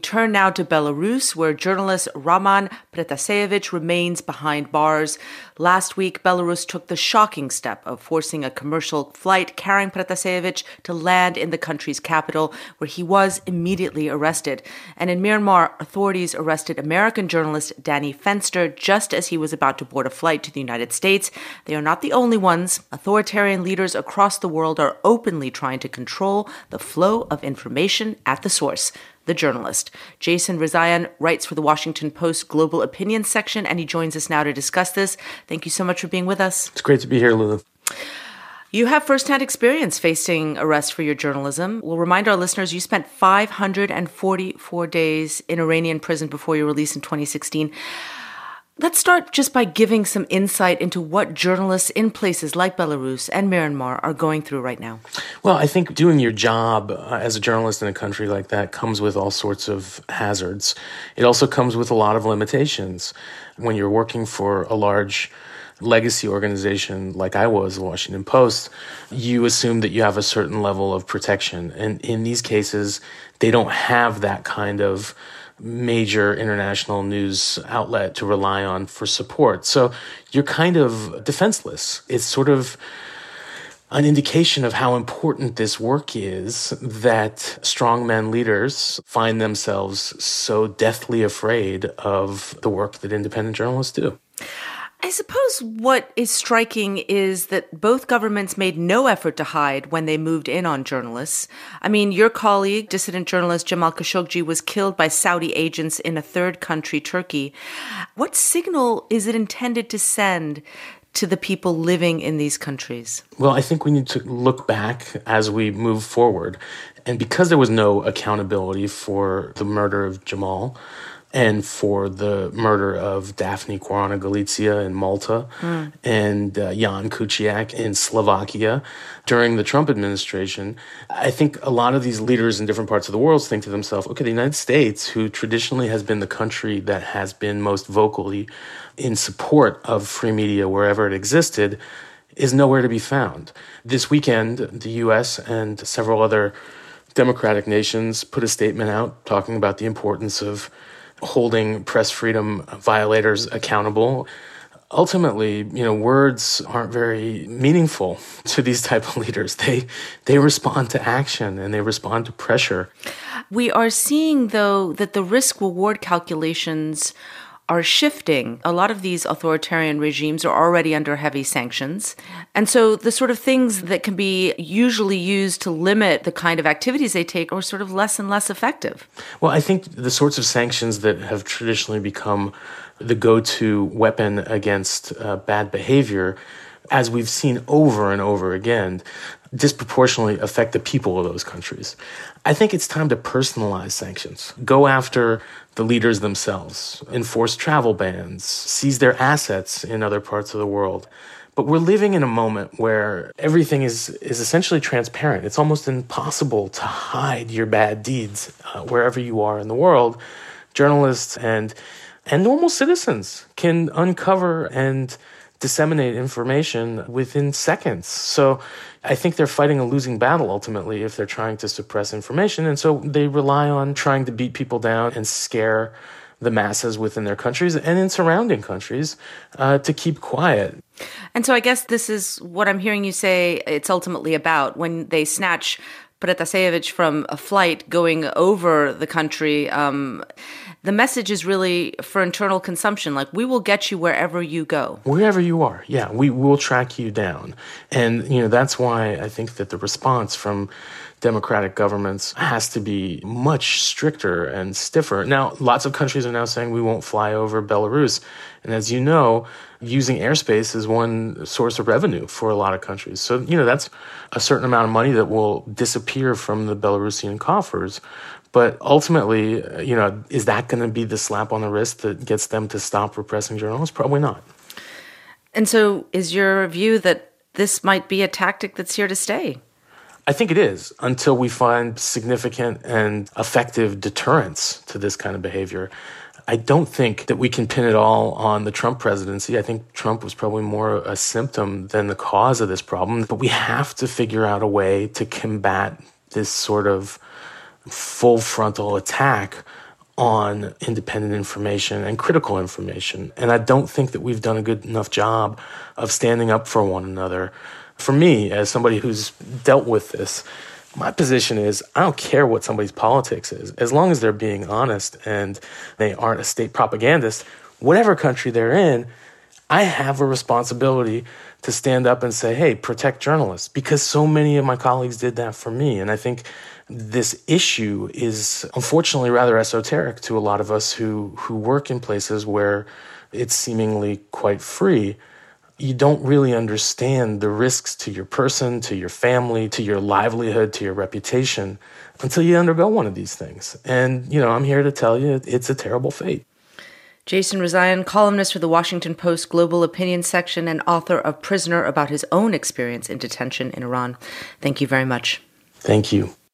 turn now to Belarus, where journalist Roman Protasevich remains behind bars. Last week, Belarus took the shocking step of forcing a commercial flight carrying Protasevich to land in the country's capital, where he was immediately arrested. And in Myanmar, authorities arrested American journalist Danny Fenster just as he was about to board a flight to the United States. They are not the only ones. Authoritarian leaders across the world are openly trying to control the flow of information at the source. The journalist. Jason Rezaian writes for the Washington Post Global Opinions section, and he joins us now to discuss this. Thank you so much for being with us. It's great to be here, Lulu. You have firsthand experience facing arrest for your journalism. We'll remind our listeners you spent 544 days in Iranian prison before your release in 2016. Let's start just by giving some insight into what journalists in places like Belarus and Myanmar are going through right now. Well, I think doing your job as a journalist in a country like that comes with all sorts of hazards. It also comes with a lot of limitations. When you're working for a large legacy organization like I was, the Washington Post, you assume that you have a certain level of protection. And in these cases, they don't have that kind of major international news outlet to rely on for support. So you're kind of defenseless. It's sort of an indication of how important this work is that strongman leaders find themselves so deathly afraid of the work that independent journalists do. I suppose what is striking is that both governments made no effort to hide when they moved in on journalists. I mean, your colleague, dissident journalist Jamal Khashoggi, was killed by Saudi agents in a third country, Turkey. What signal is it intended to send to the people living in these countries? Well, I think we need to look back as we move forward. And because there was no accountability for the murder of Jamal, and for the murder of Daphne Caruana Galizia in Malta and Jan Kuciak in Slovakia during the Trump administration, I think a lot of these leaders in different parts of the world think to themselves, okay, the United States, who traditionally has been the country that has been most vocally in support of free media wherever it existed, is nowhere to be found. This weekend, the U.S. and several other democratic nations put a statement out talking about the importance of holding press freedom violators accountable. Ultimately, words aren't very meaningful to these type of leaders. They respond to action and they respond to pressure. We are seeing, though, that the risk-reward calculations are shifting. A lot of these authoritarian regimes are already under heavy sanctions. And so the sort of things that can be usually used to limit the kind of activities they take are sort of less and less effective. Well, I think the sorts of sanctions that have traditionally become the go-to weapon against bad behavior, as we've seen over and over again, disproportionately affect the people of those countries. I think it's time to personalize sanctions. Go after the leaders themselves, enforce travel bans, seize their assets in other parts of the world. But we're living in a moment where everything is essentially transparent. It's almost impossible to hide your bad deeds wherever you are in the world. Journalists and normal citizens can uncover and disseminate information within seconds. So I think they're fighting a losing battle ultimately if they're trying to suppress information. And so they rely on trying to beat people down and scare the masses within their countries and in surrounding countries to keep quiet. And so I guess this is what I'm hearing you say it's ultimately about. When they snatch Protasevich from a flight going over the country, the message is really for internal consumption, like we will get you wherever you go. Wherever you are, yeah, we will track you down. And, that's why I think that the response from democratic governments has to be much stricter and stiffer. Now, lots of countries are now saying we won't fly over Belarus. And as you know, using airspace is one source of revenue for a lot of countries. So, that's a certain amount of money that will disappear from the Belarusian coffers. But ultimately, is that going to be the slap on the wrist that gets them to stop repressing journalists? Probably not. And so is your view that this might be a tactic that's here to stay? I think it is, until we find significant and effective deterrence to this kind of behavior. I don't think that we can pin it all on the Trump presidency. I think Trump was probably more a symptom than the cause of this problem. But we have to figure out a way to combat this sort of full frontal attack on independent information and critical information. And I don't think that we've done a good enough job of standing up for one another. For me, as somebody who's dealt with this, my position is I don't care what somebody's politics is. As long as they're being honest and they aren't a state propagandist, whatever country they're in, I have a responsibility to stand up and say, hey, protect journalists, because so many of my colleagues did that for me. And I think this issue is unfortunately rather esoteric to a lot of us who work in places where it's seemingly quite free. You don't really understand the risks to your person, to your family, to your livelihood, to your reputation until you undergo one of these things. And, I'm here to tell you it's a terrible fate. Jason Rezaian, columnist for the Washington Post Global Opinion section and author of Prisoner, about his own experience in detention in Iran. Thank you very much. Thank you.